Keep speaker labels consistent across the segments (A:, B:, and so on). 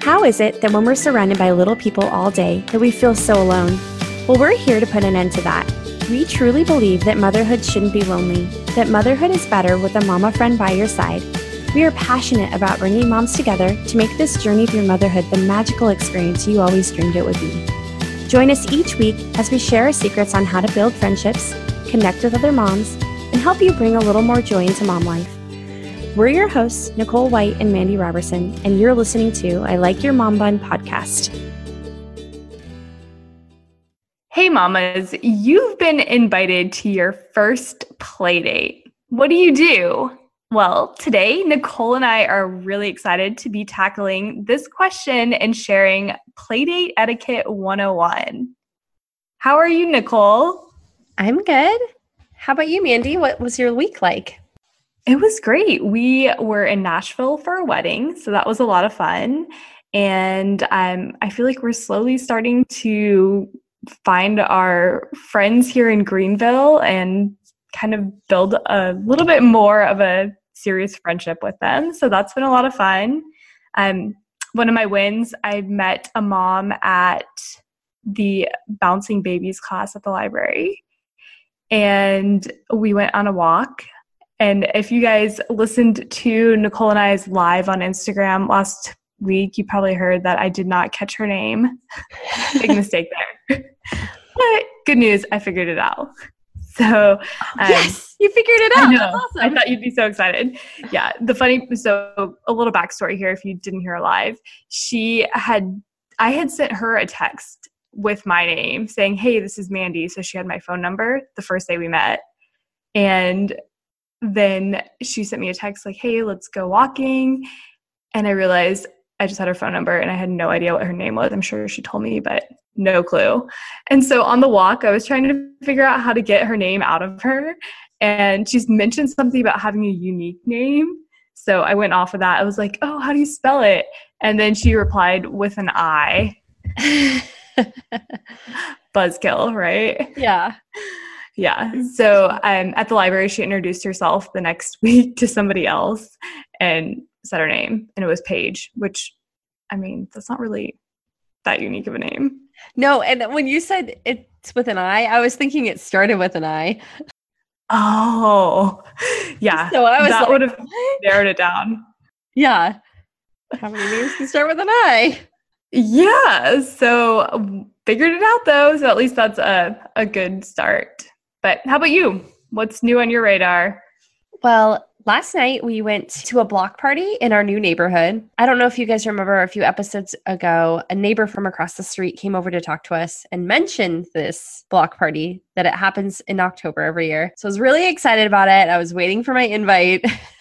A: How is it that when we're surrounded by little people all day that we feel so alone? Well, we're here to put an end to that. We truly believe that motherhood shouldn't be lonely, that motherhood is better with a mama friend by your side. We are passionate about bringing moms together to make this journey through motherhood the magical experience you always dreamed it would be. Join us each week as we share our secrets on how to build friendships, connect with other moms, and help you bring a little more joy into mom life. We're your hosts, Nicole White and Mandy Robertson, and you're listening to I Like Your Mom Bun podcast.
B: Hey mamas, you've been invited to your first play date. What do you do? Well, today, Nicole and I are really excited to be tackling this question and sharing Playdate Etiquette 101. How are you, Nicole?
A: I'm good. How about you, Mandy? What was your week like?
B: It was great. We were in Nashville for a wedding, so that was a lot of fun. And I feel like we're slowly starting to find our friends here in Greenville and kind of build a little bit more of a serious friendship with them. So that's been a lot of fun. One of my wins, I met a mom at the Bouncing Babies class at the library, and we went on a walk. And if you guys listened to Nicole and I's live on Instagram last week, you probably heard that I did not catch her name. Big mistake there. But good news, I figured it out. So
A: yes, you figured it out.
B: I know.
A: That's awesome.
B: I thought you'd be so excited. Yeah. So a little backstory here if you didn't hear her live. I had sent her a text with my name saying, hey, this is Mandy. So she had my phone number the first day we met. And then she sent me a text like, hey, let's go walking. And I realized I just had her phone number and I had no idea what her name was. I'm sure she told me, but no clue. And so on the walk, I was trying to figure out how to get her name out of her. And she's mentioned something about having a unique name. So I went off of that. I was like, oh, how do you spell it? And then she replied with an I. Buzzkill, right?
A: Yeah.
B: Yeah. So at the library, she introduced herself the next week to somebody else and said her name. And it was Paige, which, I mean, that's not really that unique of a name.
A: No, and when you said it's with an I was thinking it started with an I.
B: Oh, yeah.
A: So I was
B: that
A: like,
B: would have narrowed it down.
A: Yeah. How many names can start with an I?
B: Yeah. So figured it out, though. So at least that's a good start. But how about you? What's new on your radar?
A: Well, last night we went to a block party in our new neighborhood. I don't know if you guys remember a few episodes ago, a neighbor from across the street came over to talk to us and mentioned this block party that it happens in October every year. So I was really excited about it. I was waiting for my invite.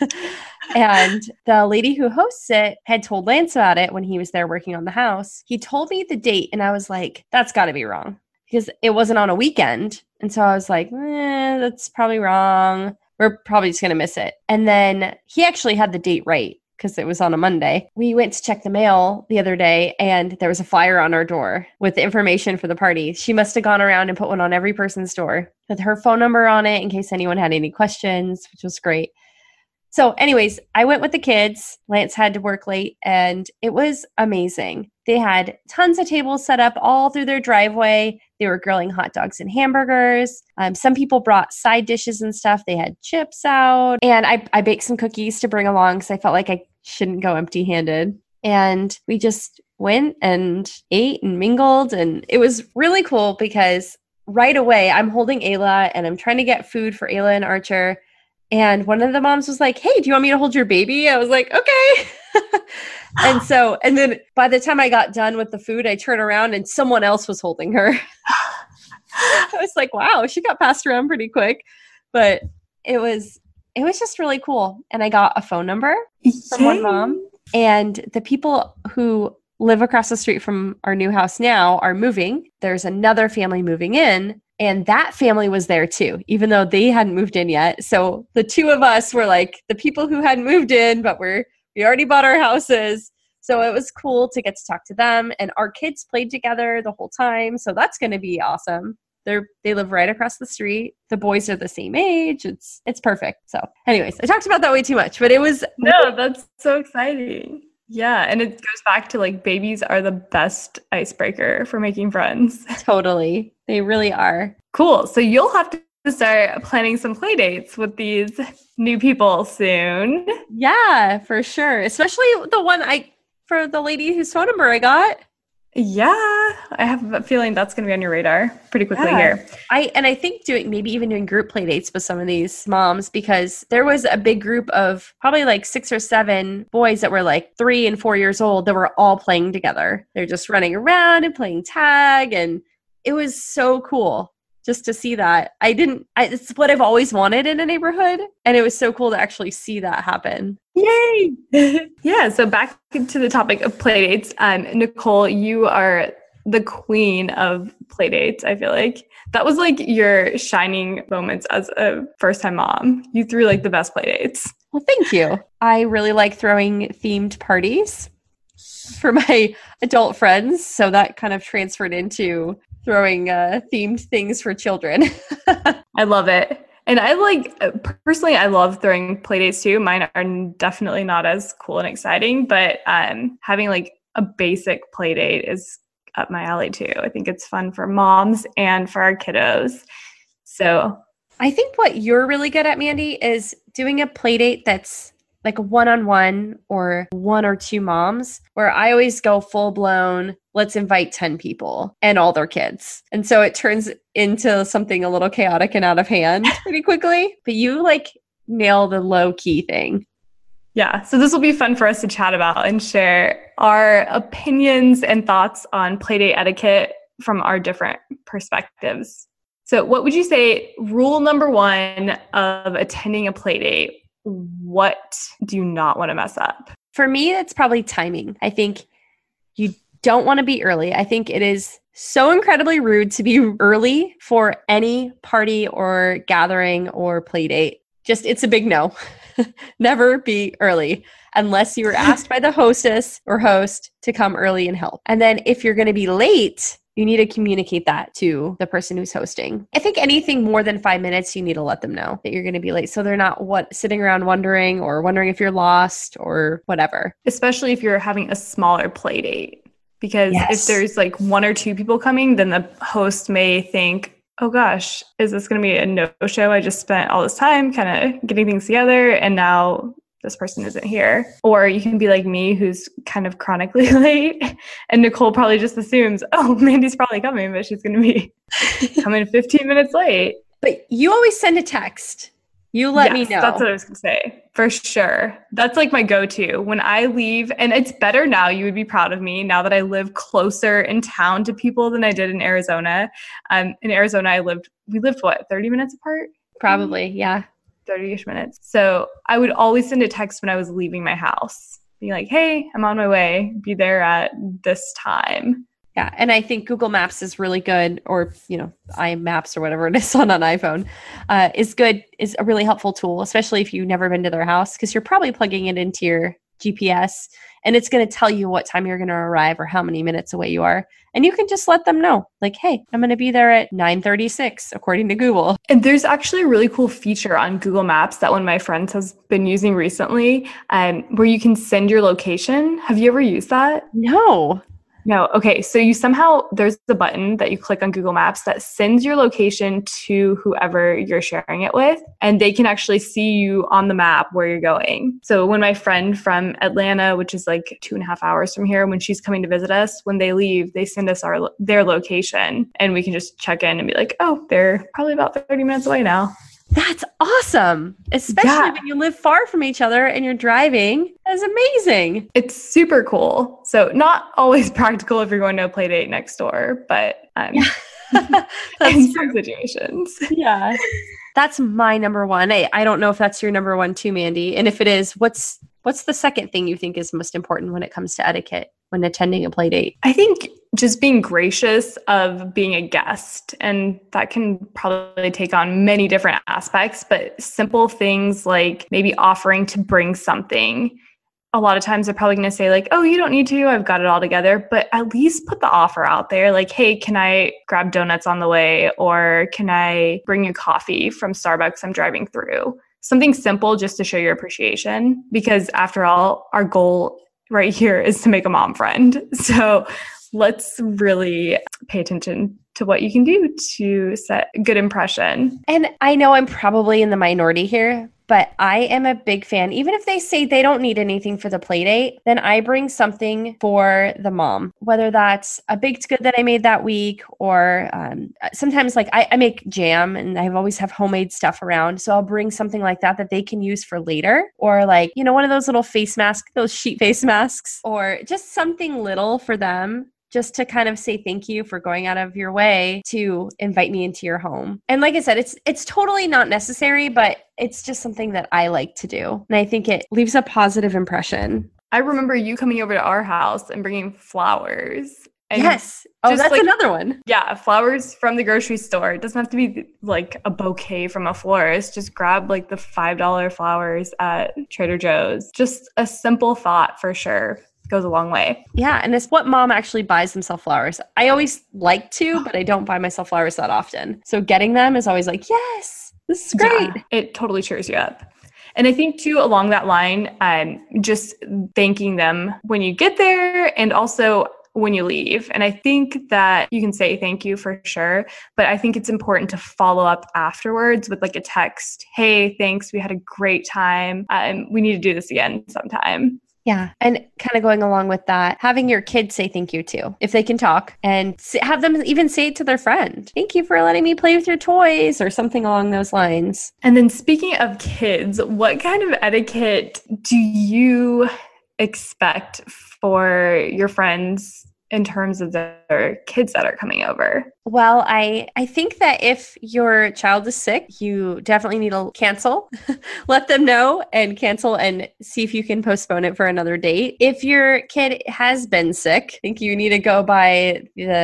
A: And the lady who hosts it had told Lance about it when he was there working on the house. He told me the date and I was like, that's got to be wrong because it wasn't on a weekend. And so I was like, that's probably wrong. We're probably just going to miss it. And then he actually had the date right because it was on a Monday. We went to check the mail the other day and there was a flyer on our door with the information for the party. She must have gone around and put one on every person's door with her phone number on it in case anyone had any questions, which was great. So anyways, I went with the kids. Lance had to work late and it was amazing. They had tons of tables set up all through their driveway. They were grilling hot dogs and hamburgers. Some people brought side dishes and stuff. They had chips out. And I baked some cookies to bring along because I felt like I shouldn't go empty-handed. And we just went and ate and mingled. And it was really cool because right away I'm holding Ayla and I'm trying to get food for Ayla and Archer. And one of the moms was like, hey, do you want me to hold your baby? I was like, okay. And then by the time I got done with the food, I turned around and someone else was holding her. I was like, wow, she got passed around pretty quick. But it was just really cool. And I got a phone number from one mom. And the people who live across the street from our new house now are moving. There's another family moving in. And that family was there too, even though they hadn't moved in yet. So the two of us were like the people who hadn't moved in, but we already bought our houses. So it was cool to get to talk to them. And our kids played together the whole time. So that's going to be awesome. They live right across the street. The boys are the same age. It's perfect. So anyways, I talked about that way too much, but it was.
B: No, that's so exciting. Yeah, and it goes back to like babies are the best icebreaker for making friends.
A: Totally. They really are.
B: Cool. So you'll have to start planning some play dates with these new people soon.
A: Yeah, for sure. Especially the one for the lady whose phone number I got.
B: Yeah, I have a feeling that's going to be on your radar pretty quickly here.
A: I think maybe even doing group play dates with some of these moms, because there was a big group of probably like 6 or 7 boys that were like 3 and 4 years old that were all playing together. They're just running around and playing tag, and it was so cool just to see that. It's what I've always wanted in a neighborhood, and it was so cool to actually see that happen.
B: Yay! Yeah, so back to the topic of playdates. Nicole, you are the queen of playdates, I feel like. That was like your shining moments as a first-time mom. You threw like the best playdates.
A: Well, thank you. I really like throwing themed parties for my adult friends, so that kind of transferred into throwing themed things for children.
B: I love it. And personally, I love throwing playdates too. Mine are definitely not as cool and exciting, but having like a basic playdate is up my alley too. I think it's fun for moms and for our kiddos. So
A: I think what you're really good at, Mandy, is doing a playdate that's like a one-on-one or 1 or 2 moms, where I always go full blown, let's invite 10 people and all their kids. And so it turns into something a little chaotic and out of hand pretty quickly. But you like nail the low key thing.
B: Yeah, so this will be fun for us to chat about and share our opinions and thoughts on playdate etiquette from our different perspectives. So what would you say, rule number 1 of attending a playdate? What do you not want to mess up?
A: For me, it's probably timing. I think you don't want to be early. I think it is so incredibly rude to be early for any party or gathering or play date. It's a big no. Never be early unless you were asked by the hostess or host to come early and help. And then if you're going to be late, you need to communicate that to the person who's hosting. I think anything more than 5 minutes, you need to let them know that you're going to be late, so they're not sitting around wondering if you're lost or whatever.
B: Especially if you're having a smaller play date, because if there's like 1 or 2 people coming, then the host may think, oh gosh, is this going to be a no-show? I just spent all this time kind of getting things together, and now this person isn't here. Or you can be like me, who's kind of chronically late, and Nicole probably just assumes, oh, Mandy's probably coming, but she's going to be coming 15 minutes late.
A: But you always send a text. You let me know.
B: That's what I was going to say. For sure. That's like my go-to. When I leave, and it's better now, you would be proud of me, now that I live closer in town to people than I did in Arizona. In Arizona, we lived what, 30 minutes apart?
A: Probably, yeah.
B: 30-ish minutes. So I would always send a text when I was leaving my house, being like, hey, I'm on my way. Be there at this time.
A: Yeah, and I think Google Maps is really good, or, iMaps or whatever it is on an iPhone, is a really helpful tool, especially if you've never been to their house, because you're probably plugging it into your GPS, and it's going to tell you what time you're going to arrive or how many minutes away you are. And you can just let them know, like, hey, I'm going to be there at 9:36, according to Google.
B: And there's actually a really cool feature on Google Maps that one of my friends has been using recently, where you can send your location. Have you ever used that?
A: No.
B: Okay. So there's the button that you click on Google Maps that sends your location to whoever you're sharing it with, and they can actually see you on the map where you're going. So when my friend from Atlanta, which is like 2.5 hours from here, when she's coming to visit us, when they leave, they send us their location, and we can just check in and be like, oh, they're probably about 30 minutes away now.
A: That's awesome. Especially when you live far from each other and you're driving. That's amazing.
B: It's super cool. So not always practical if you're going to a play date next door, but in some situations.
A: Yeah. That's my number 1. I don't know if that's your number 1 too, Mandy. And if it is, what's the second thing you think is most important when it comes to etiquette when attending a play date?
B: I think just being gracious of being a guest, and that can probably take on many different aspects, but simple things like maybe offering to bring something. A lot of times they're probably going to say like, oh, you don't need to, I've got it all together, but at least put the offer out there. Like, hey, can I grab donuts on the way? Or can I bring you coffee from Starbucks I'm driving through? Something simple just to show your appreciation, because after all, our goal right here is to make a mom friend. So let's really pay attention to what you can do to set a good impression.
A: And I know I'm probably in the minority here, but I am a big fan. Even if they say they don't need anything for the play date, then I bring something for the mom, whether that's a baked good that I made that week, or sometimes like I make jam and I always have homemade stuff around. So I'll bring something like that that they can use for later, or like, you know, one of those little face masks, those sheet face masks, or just something little for them, just to kind of say thank you for going out of your way to invite me into your home. And like I said, it's totally not necessary, but it's just something that I like to do. And I think it leaves a positive impression.
B: I remember you coming over to our house and bringing flowers. And
A: yes. Oh, that's like, another one.
B: Yeah, flowers from the grocery store. It doesn't have to be like a bouquet from a florist. Just grab like the $5 flowers at Trader Joe's. Just a simple thought for sure. Goes a long way.
A: Yeah, and it's what mom actually buys themselves flowers. I always like to, but I don't buy myself flowers that often. So getting them is always like, yes, this is great.
B: Yeah, it totally cheers you up. And I think too, along that line, just thanking them when you get there and also when you leave. And I think that you can say thank you for sure, but I think it's important to follow up afterwards with like a text. Hey, thanks. We had a great time. We need to do this again sometime.
A: Yeah. And kind of going along with that, having your kids say thank you too, if they can talk, and have them even say it to their friend. Thank you for letting me play with your toys, or something along those lines.
B: And then speaking of kids, what kind of etiquette do you expect for your friends in terms of their kids that are coming over?
A: Well, I think that if your child is sick, you definitely need to cancel. Let them know and cancel and see if you can postpone it for another date. If your kid has been sick, I think you need to go by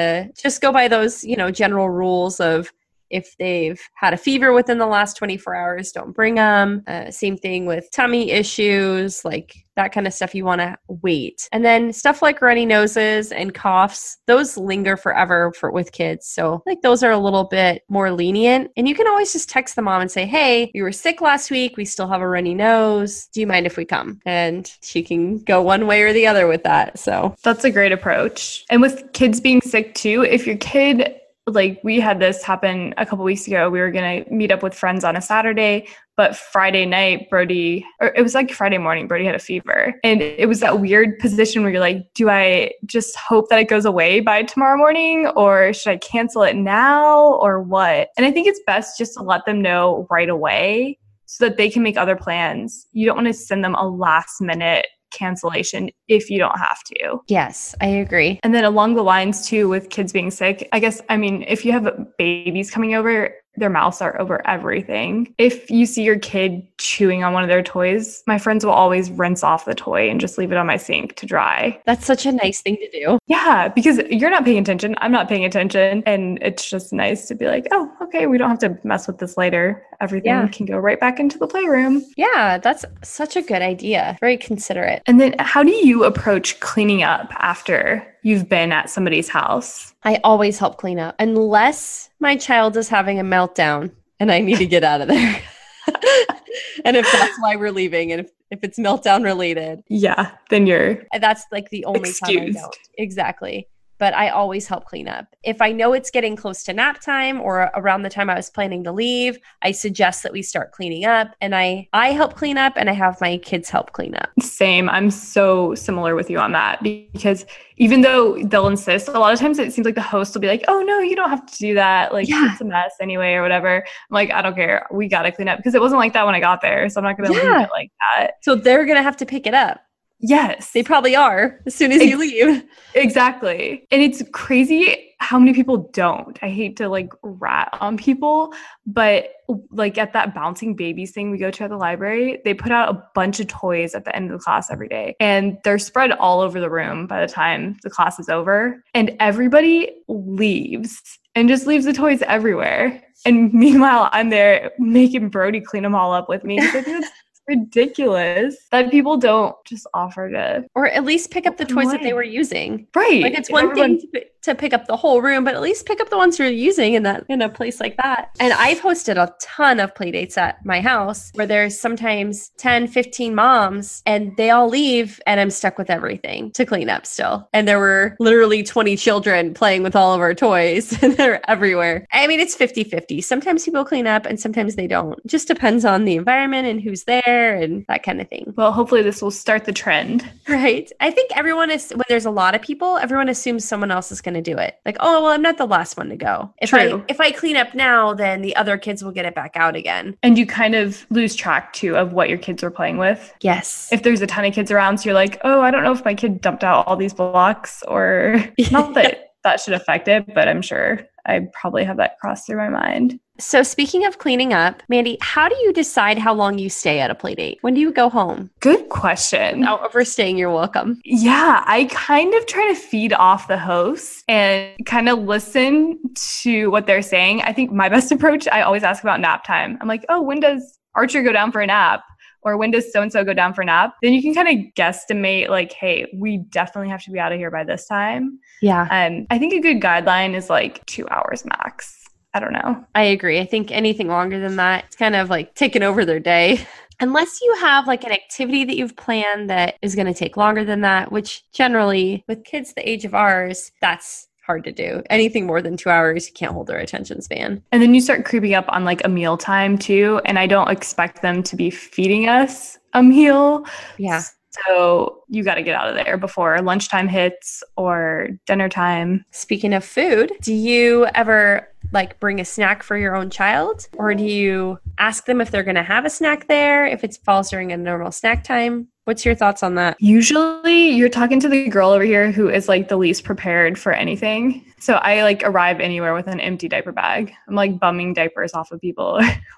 A: those, you know, general rules of, if they've had a fever within the last 24 hours, don't bring them. Same thing with tummy issues, like that kind of stuff, you want to wait. And then stuff like runny noses and coughs, those linger forever with kids. So like those are a little bit more lenient. And you can always just text the mom and say, hey, we were sick last week. We still have a runny nose. Do you mind if we come? And she can go one way or the other with that. So
B: that's a great approach. And with kids being sick too, if your kid, like we had this happen a couple weeks ago. We were going to meet up with friends on a Saturday, but Friday night, it was like Friday morning, Brody had a fever. And it was that weird position where you're like, do I just hope that it goes away by tomorrow morning, or should I cancel it now, or what? And I think it's best just to let them know right away so that they can make other plans. You don't want to send them a last minute cancellation if you don't have to.
A: Yes, I agree.
B: And then along the lines too, with kids being sick, I guess, I mean, if you have babies coming over, their mouths are over everything. If you see your kid chewing on one of their toys, my friends will always rinse off the toy and just leave it on my sink to dry.
A: That's such a nice thing to do.
B: Yeah, because you're not paying attention. I'm not paying attention. And it's just nice to be like, oh, okay, we don't have to mess with this later. Everything can go right back into the playroom.
A: Yeah, that's such a good idea. Very considerate.
B: And then how do you approach cleaning up after you've been at somebody's house?
A: I always help clean up unless my child is having a meltdown and I need to get out of there. And if that's why we're leaving, and if it's meltdown related,
B: yeah, then
A: that's like the only
B: excused.
A: time I don't. Exactly. But I always help clean up. If I know it's getting close to nap time or around the time I was planning to leave, I suggest that we start cleaning up. And I help clean up, and I have my kids help clean up.
B: Same. I'm so similar with you on that, because even though they'll insist, a lot of times it seems like the host will be like, oh, no, you don't have to do that. Like, it's a mess anyway or whatever. I'm like, I don't care. We got to clean up, because it wasn't like that when I got there. So I'm not going to leave it like that.
A: So they're going to have to pick it up.
B: Yes.
A: They probably are as soon as you leave.
B: Exactly. And it's crazy how many people don't. I hate to like rat on people, but like at that bouncing babies thing we go to at the library, they put out a bunch of toys at the end of the class every day. And they're spread all over the room by the time the class is over. And everybody leaves and just leaves the toys everywhere. And meanwhile, I'm there making Brody clean them all up with me. ridiculous that people don't just offer to,
A: or at least pick up the toys that they were using.
B: Right.
A: Like it's one thing to pick up the whole room, but at least pick up the ones you're using in a place like that. And I've hosted a ton of play dates at my house where there's sometimes 10, 15 moms and they all leave and I'm stuck with everything to clean up still. And there were literally 20 children playing with all of our toys and they're everywhere. I mean, it's 50-50. Sometimes people clean up and sometimes they don't. It just depends on the environment and who's there and that kind of thing.
B: Well, hopefully this will start the trend.
A: Right. I think when there's a lot of people, everyone assumes someone else is going to do it. Like, oh, well, I'm not the last one to go. If I clean up now, then the other kids will get it back out again.
B: And you kind of lose track too of what your kids are playing with.
A: Yes.
B: If there's a ton of kids around, so you're like, oh, I don't know if my kid dumped out all these blocks, or not that should affect it, but I'm sure I probably have that cross through my mind.
A: So speaking of cleaning up, Mandy, how do you decide how long you stay at a play date? When do you go home?
B: Good question.
A: Without overstaying your welcome.
B: Yeah, I kind of try to feed off the host and kind of listen to what they're saying. I think my best approach, I always ask about nap time. I'm like, oh, when does Archer go down for a nap? Or when does so-and-so go down for a nap? Then you can kind of guesstimate like, hey, we definitely have to be out of here by this time.
A: Yeah.
B: I think a good guideline is like 2 hours max. I don't know.
A: I agree. I think anything longer than that, it's kind of like taking over their day. Unless you have like an activity that you've planned that is going to take longer than that, which generally with kids the age of ours, that's hard to do. Anything more than 2 hours, you can't hold their attention span.
B: And then you start creeping up on like a meal time too. And I don't expect them to be feeding us a meal.
A: Yeah.
B: So you got to get out of there before lunchtime hits or dinner time.
A: Speaking of food, do you ever like bring a snack for your own child? Or do you ask them if they're going to have a snack there, if it falls during a normal snack time? What's your thoughts on that?
B: Usually you're talking to the girl over here who is like the least prepared for anything. So I like arrive anywhere with an empty diaper bag. I'm like bumming diapers off of people.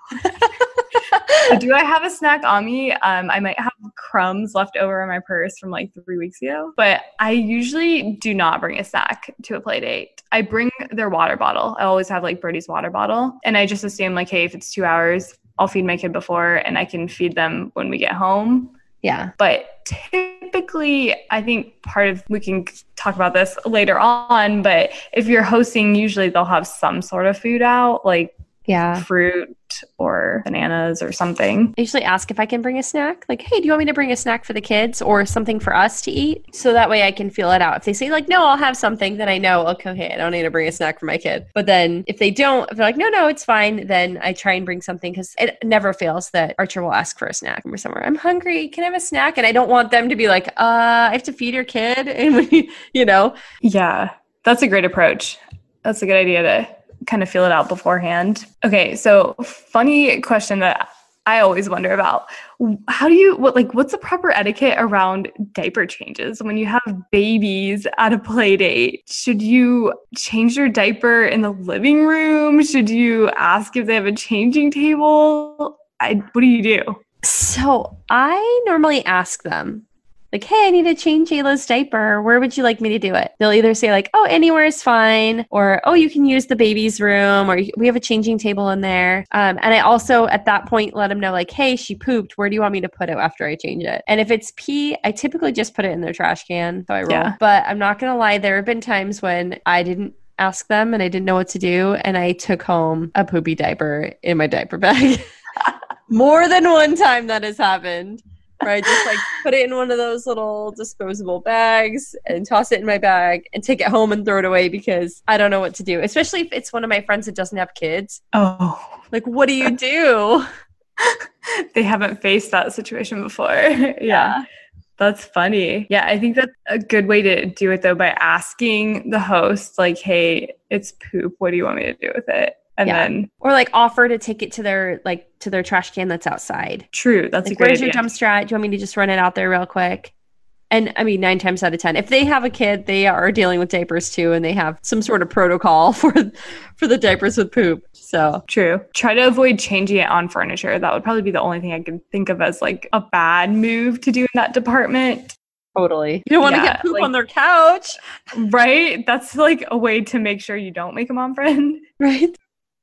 B: Do I have a snack on me? I might have crumbs left over in my purse from like 3 weeks ago, but I usually do not bring a snack to a play date. I bring their water bottle. I always have like Birdie's water bottle. And I just assume like, hey, if it's 2 hours, I'll feed my kid before and I can feed them when we get home.
A: Yeah.
B: But typically, I think we can talk about this later on, but if you're hosting, usually they'll have some sort of food out, like fruit or bananas or something.
A: I usually ask if I can bring a snack. Like, hey, do you want me to bring a snack for the kids or something for us to eat? So that way I can feel it out. If they say like, no, I'll have something, then I know, okay, I don't need to bring a snack for my kid. But then if they don't, if they're like, no, it's fine, then I try and bring something because it never fails that Archer will ask for a snack from somewhere. I'm hungry. Can I have a snack? And I don't want them to be like, I have to feed your kid. And
B: Yeah, that's a great approach. That's a good idea to kind of feel it out beforehand. Okay, so funny question that I always wonder about. What's the proper etiquette around diaper changes when you have babies at a play date? Should you change their diaper in the living room? Should you ask if they have a changing table? What do you do?
A: So I normally ask them, like, hey, I need to change Ayla's diaper. Where would you like me to do it? They'll either say like, oh, anywhere is fine. Or, oh, you can use the baby's room. Or we have a changing table in there. And I also at that point let them know like, hey, she pooped. Where do you want me to put it after I change it? And if it's pee, I typically just put it in their trash can. So I roll. Yeah. But I'm not going to lie. There have been times when I didn't ask them and I didn't know what to do. And I took home a poopy diaper in my diaper bag. More than one time that has happened. Right, just like put it in one of those little disposable bags and toss it in my bag and take it home and throw it away because I don't know what to do. Especially if it's one of my friends that doesn't have kids.
B: Oh.
A: Like, what do you do?
B: They haven't faced that situation before. Yeah. That's funny. Yeah, I think that's a good way to do it though, by asking the host like, hey, it's poop. What do you want me to do with it? And then,
A: or like offer to take it to their trash can that's outside.
B: True. That's
A: like,
B: a great
A: where's
B: idea.
A: Your dumpster at? Do you want me to just run it out there real quick? And I mean, 9 times out of 10, if they have a kid, they are dealing with diapers too, and they have some sort of protocol for the diapers with poop. So
B: true. Try to avoid changing it on furniture. That would probably be the only thing I can think of as like a bad move to do in that department.
A: Totally. You don't want to get poop on their couch.
B: Right? That's like a way to make sure you don't make a mom friend.
A: Right.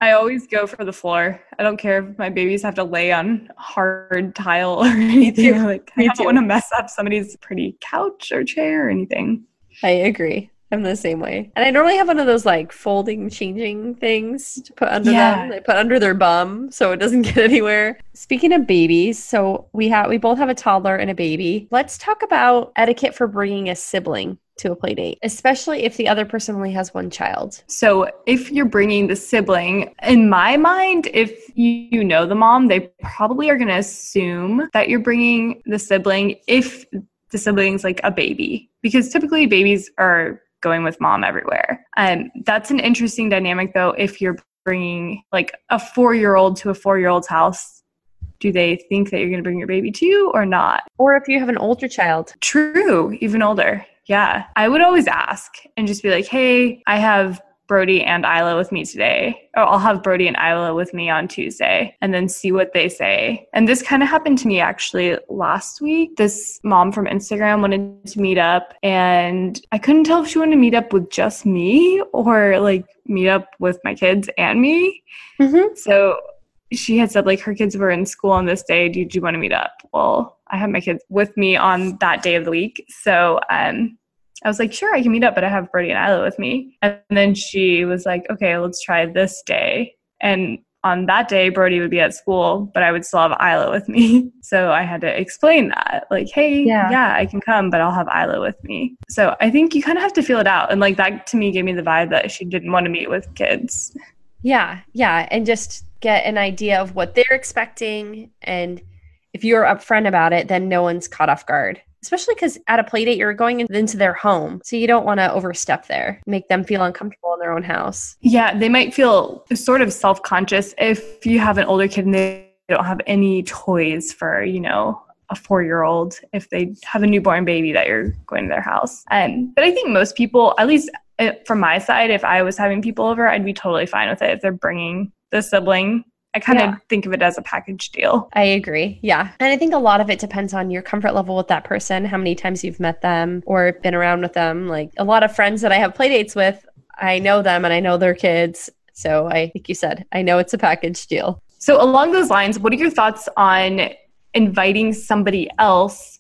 B: I always go for the floor. I don't care if my babies have to lay on hard tile or anything. Like, I don't want to mess up somebody's pretty couch or chair or anything.
A: I agree. I'm the same way. And I normally have one of those like folding changing things to put under them. They put under their bum so it doesn't get anywhere. Speaking of babies, so we both have a toddler and a baby. Let's talk about etiquette for bringing a sibling to a play date, especially if the other person only has one child.
B: So if you're bringing the sibling, in my mind, if you know the mom, they probably are going to assume that you're bringing the sibling if the sibling's like a baby, because typically babies are going with mom everywhere. That's an interesting dynamic though. If you're bringing like a 4-year-old to a 4-year-old's house, do they think that you're going to bring your baby to you or not?
A: Or if you have an older child.
B: True, even older. Yeah. I would always ask and just be like, hey, I have Brody and Isla with me today. Or I'll have Brody and Isla with me on Tuesday, and then see what they say. And this kind of happened to me actually last week. This mom from Instagram wanted to meet up, and I couldn't tell if she wanted to meet up with just me or like meet up with my kids and me. Mm-hmm. So she had said like her kids were in school on this day. Do you want to meet up? Well, I have my kids with me on that day of the week. So I was like, sure, I can meet up, but I have Brody and Isla with me. And then she was like, okay, let's try this day. And on that day, Brody would be at school, but I would still have Isla with me. So I had to explain that, like, hey, yeah, I can come, but I'll have Isla with me. So I think you kind of have to feel it out. And like that to me gave me the vibe that she didn't want to meet with kids.
A: Yeah. And just get an idea of what they're expecting. And if you're upfront about it, then no one's caught off guard. Especially because at a play date, you're going into their home. So you don't want to overstep there, make them feel uncomfortable in their own house.
B: Yeah, they might feel sort of self-conscious if you have an older kid and they don't have any toys for, a 4-year-old, if they have a newborn baby that you're going to their house. But I think most people, at least from my side, if I was having people over, I'd be totally fine with it if they're bringing the sibling. I kind of think of it as a package deal.
A: I agree. Yeah. And I think a lot of it depends on your comfort level with that person, how many times you've met them or been around with them. Like a lot of friends that I have play dates with, I know them and I know their kids. So like you said, I know it's a package deal.
B: So along those lines, what are your thoughts on inviting somebody else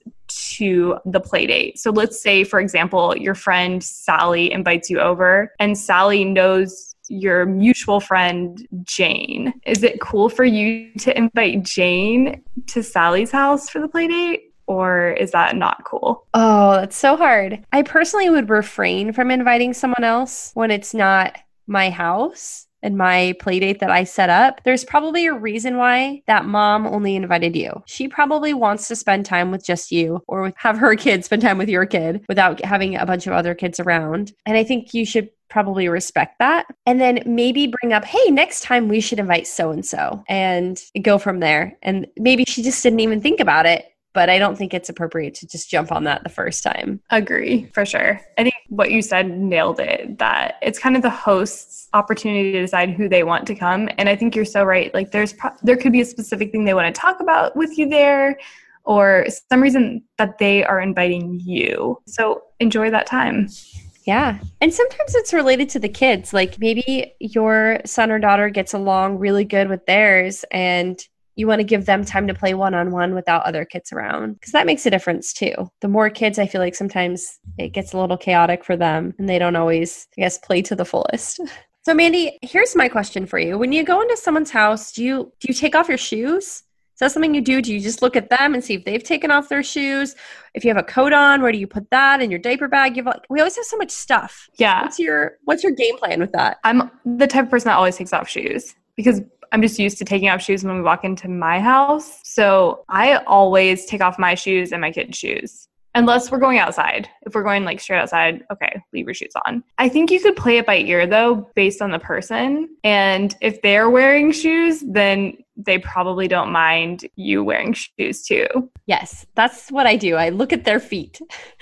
B: to the play date? So let's say, for example, your friend Sally invites you over and Sally knows your mutual friend, Jane. Is it cool for you to invite Jane to Sally's house for the play date? Or is that not cool?
A: Oh, that's so hard. I personally would refrain from inviting someone else when it's not my house and my play date that I set up. There's probably a reason why that mom only invited you. She probably wants to spend time with just you or have her kid spend time with your kid without having a bunch of other kids around. And I think you should probably respect that. And then maybe bring up, hey, next time we should invite so-and-so and go from there. And maybe she just didn't even think about it. But I don't think it's appropriate to just jump on that the first time.
B: Agree, for sure. I think what you said nailed it, that it's kind of the host's opportunity to decide who they want to come. And I think you're so right. Like there could be a specific thing they want to talk about with you there or some reason that they are inviting you. So enjoy that time.
A: Yeah. And sometimes it's related to the kids. Like maybe your son or daughter gets along really good with theirs and you want to give them time to play one-on-one without other kids around, because that makes a difference too. The more kids, I feel like sometimes it gets a little chaotic for them and they don't always, I guess, play to the fullest. So Mandy, here's my question for you. When you go into someone's house, do you take off your shoes? Is that something you do? Do you just look at them and see if they've taken off their shoes? If you have a coat on, where do you put that in your diaper bag? We always have so much stuff.
B: Yeah.
A: What's your game plan with that?
B: I'm the type of person that always takes off shoes because I'm just used to taking off shoes when we walk into my house. So I always take off my shoes and my kids' shoes. Unless we're going outside. If we're going like straight outside, okay, leave your shoes on. I think you could play it by ear though, based on the person. And if they're wearing shoes, then they probably don't mind you wearing shoes too.
A: Yes, that's what I do. I look at their feet.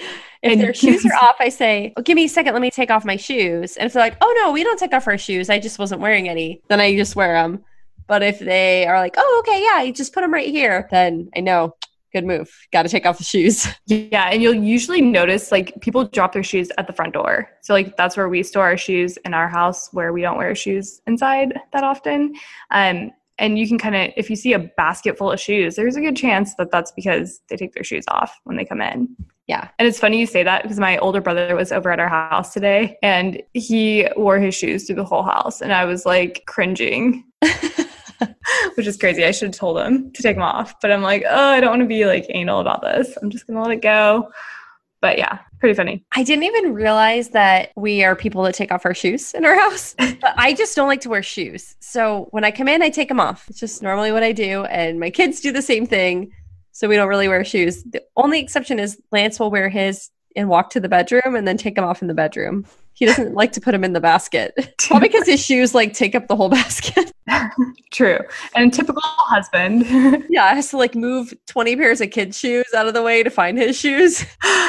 A: If their shoes are off, I say, give me a second, let me take off my shoes. And if they're like, oh no, we don't take off our shoes, I just wasn't wearing any, then I just wear them. But if they are like, oh, okay, yeah, you just put them right here, then I know good move. Got to take off the shoes.
B: Yeah. And you'll usually notice like people drop their shoes at the front door. So like that's where we store our shoes in our house, where we don't wear shoes inside that often. And you can kind of, if you see a basket full of shoes, there's a good chance that that's because they take their shoes off when they come in.
A: Yeah.
B: And it's funny you say that because my older brother was over at our house today and he wore his shoes through the whole house. And I was like cringing, which is crazy. I should have told him to take them off. But I'm like, oh, I don't want to be like anal about this. I'm just going to let it go. But yeah, pretty funny.
A: I didn't even realize that we are people that take off our shoes in our house. But I just don't like to wear shoes. So when I come in, I take them off. It's just normally what I do. And my kids do the same thing. So we don't really wear shoes. The only exception is Lance will wear his and walk to the bedroom and then take them off in the bedroom. He doesn't like to put them in the basket. Probably because his shoes like take up the whole basket.
B: True. And typical husband.
A: Yeah, has to like move 20 pairs of kids' shoes out of the way to find his shoes.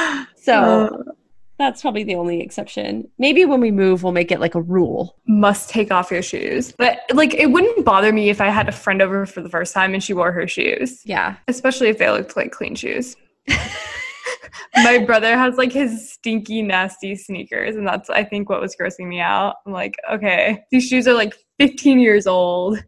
A: So that's probably the only exception. Maybe when we move, we'll make it like a rule.
B: Must take off your shoes. But like, it wouldn't bother me if I had a friend over for the first time and she wore her shoes.
A: Yeah.
B: Especially if they looked like clean shoes. My brother has like his stinky, nasty sneakers. And that's, I think, what was grossing me out. I'm like, okay, these shoes are like 15 years old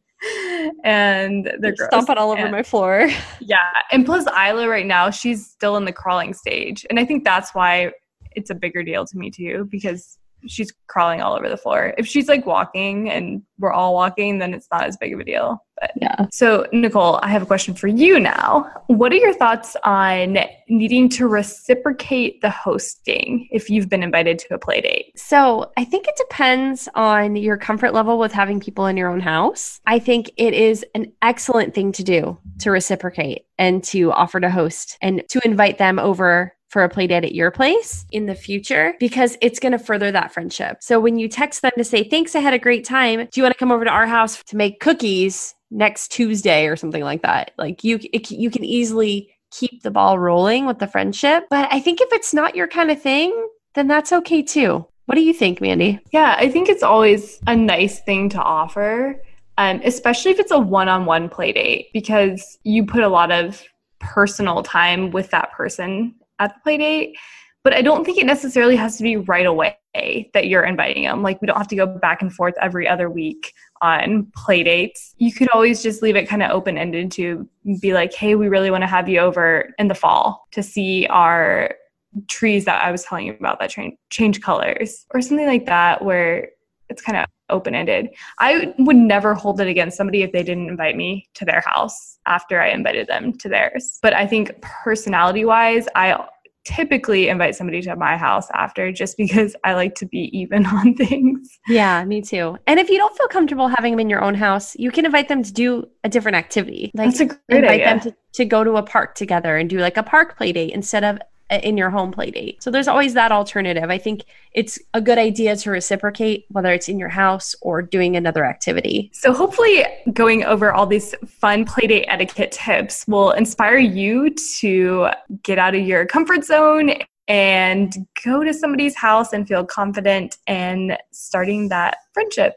B: and they're gross.
A: Stomping all over my floor.
B: Yeah. And plus Isla right now, she's still in the crawling stage. And I think that's why it's a bigger deal to me too, because she's crawling all over the floor. If she's like walking and we're all walking, then it's not as big of a deal. But
A: yeah.
B: So Nicole, I have a question for you now. What are your thoughts on needing to reciprocate the hosting if you've been invited to a play date?
A: So I think it depends on your comfort level with having people in your own house. I think it is an excellent thing to do to reciprocate and to offer to host and to invite them over for a play date at your place in the future, because it's going to further that friendship. So when you text them to say, thanks, I had a great time. Do you want to come over to our house to make cookies next Tuesday or something like that? Like you can easily keep the ball rolling with the friendship. But I think if it's not your kind of thing, then that's okay too. What do you think, Mandy?
B: Yeah, I think it's always a nice thing to offer, especially if it's a one-on-one play date, because you put a lot of personal time with that person at the play date. But I don't think it necessarily has to be right away that you're inviting them. Like, we don't have to go back and forth every other week on play dates. You could always just leave it kind of open-ended to be like, hey, we really want to have you over in the fall to see our trees that I was telling you about that change colors, or something like that, where it's kind of open-ended. I would never hold it against somebody if they didn't invite me to their house after I invited them to theirs. But I think personality-wise, I typically invite somebody to my house after, just because I like to be even on things.
A: Yeah, me too. And if you don't feel comfortable having them in your own house, you can invite them to do a different activity. Like,
B: that's a great
A: invite
B: idea.
A: them to go to a park together and do like a park play date instead of in your home play date. So there's always that alternative. I think it's a good idea to reciprocate, whether it's in your house or doing another activity.
B: So hopefully going over all these fun play date etiquette tips will inspire you to get out of your comfort zone and go to somebody's house and feel confident and starting that friendship.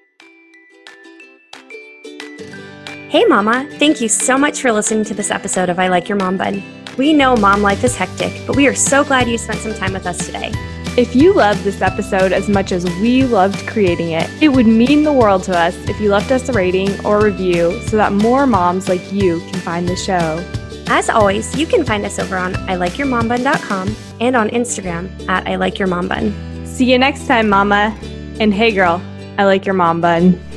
A: Hey Mama, thank you so much for listening to this episode of I Like Your Mom Bun. We know mom life is hectic, but we are so glad you spent some time with us today.
B: If you loved this episode as much as we loved creating it, it would mean the world to us if you left us a rating or review so that more moms like you can find the show.
A: As always, you can find us over on ilikeyourmombun.com and on Instagram at ilikeyourmombun.
B: See you next time, Mama. And hey girl, I like your mom bun.